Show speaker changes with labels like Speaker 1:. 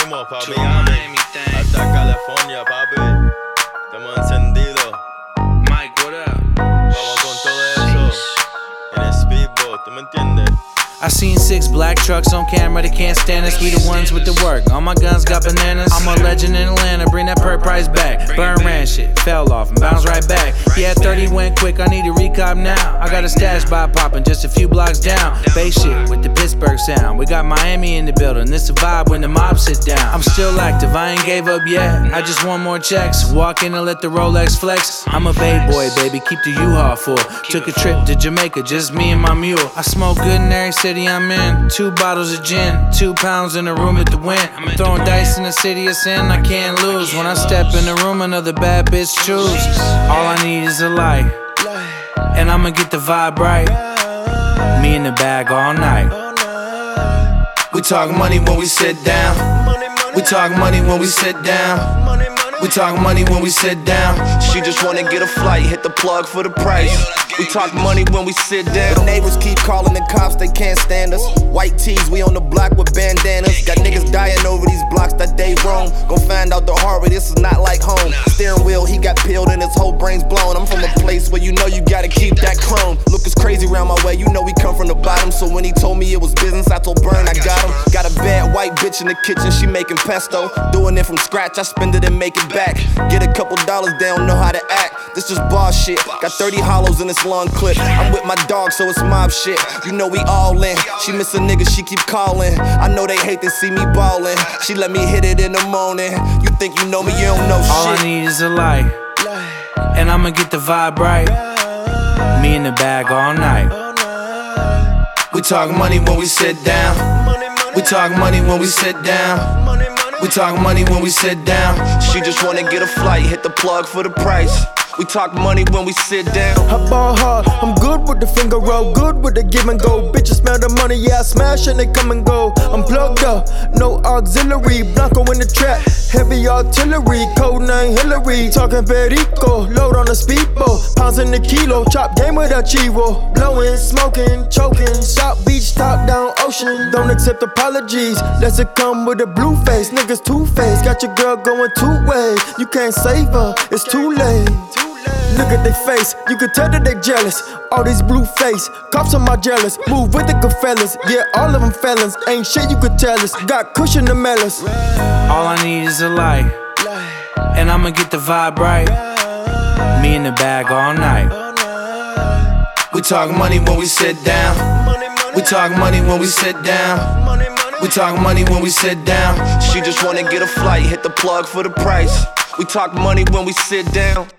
Speaker 1: seguimos, papi. Hasta California, papi. Estamos encendidos.
Speaker 2: Mike, what up?
Speaker 1: Vamos con todo eso. En el speedboat, ¿tú me entiendes?
Speaker 3: I seen 6 black trucks on camera, they can't stand us. We the ones with the work, all my guns got bananas. I'm a legend in Atlanta, bring that per price back. Burn ran shit, fell off and bounced right back. Yeah, 30 went quick, I need a recop now. I got a stash by poppin' just a few blocks down. Bay shit with the Pittsburgh sound. We got Miami in the building, this a vibe when the mob sit down. I'm still active, I ain't gave up yet. I just want more checks, walk in and let the Rolex flex. I'm a Bay boy, baby, keep the U-Haul full. Took a trip to Jamaica, just me and my mule. I smoke good in every city I'm in. 2 bottles of gin, 2 pounds in the room at the wind. I'm throwing dice in the city of sin, I can't lose. When I step in the room, another bad bitch choose. All I need is a light, and I'ma get the vibe right. Me in the bag all night. We talk money when we sit down. We talk money when we sit down. We talk money when we sit down.
Speaker 4: She just wanna get a flight, hit the plug for the price. We talk money when we sit down. The neighbors keep calling the cops, they can't stand us. White tees, we on the block with bandanas. Got niggas dying over these blocks that they roam. Gon' find out the hard way, this is not like home. Steering wheel, he got peeled and his whole brain's blown. I'm from a place where you know you gotta keep that chrome. Look, it's crazy around my way, you know we come from the bottom. So when he told me it was business, I told Burn I got him. Got a bad white bitch in the kitchen, she making pesto. Doing it from scratch, I spend it and make it back. Get a couple dollars, they don't know how to act. This just boss shit. Got 30 hollows in this long clip. I'm with my dog, so it's mob shit. You know we all in. She miss a nigga, she keep calling. I know they hate to see me ballin'. She let me hit it in the morning. You think you know me, you don't know shit.
Speaker 3: All I need is a light, and I'ma get the vibe right. Me in the bag all night. We talk money when we sit down. We talk money when we sit down. We talk money when we sit down.
Speaker 4: She just wanna get a flight, hit the plug for the price. We talk money when we sit down.
Speaker 5: I ball hard, I'm good with the finger roll, good with the give and go. Bitches smell the money, yeah, I smash and they come and go. I'm plugged up, no auxiliary. Blanco in the trap, heavy artillery. Code name Hillary, talking Perico. Load on the speedboat, pounds in the kilo. Chop game with a chivo. Blowing, smoking, choking. South beach, top down ocean. Don't accept apologies, let's it come with a blue face. Niggas two-faced, got your girl going 2 ways. You can't save her, it's too late. Look at their face, you can tell that they jealous. All these blue face, cops on my jealous. Move with the good fellas, yeah, all of them felons. Ain't shit you could tell us, got cushion the melons.
Speaker 3: All I need is a light, and I'ma get the vibe right. Me in the bag all night. We talk money when we sit down. We talk money when we sit down. We talk money when we sit down.
Speaker 4: She just wanna get a flight, hit the plug for the price. We talk money when we sit down.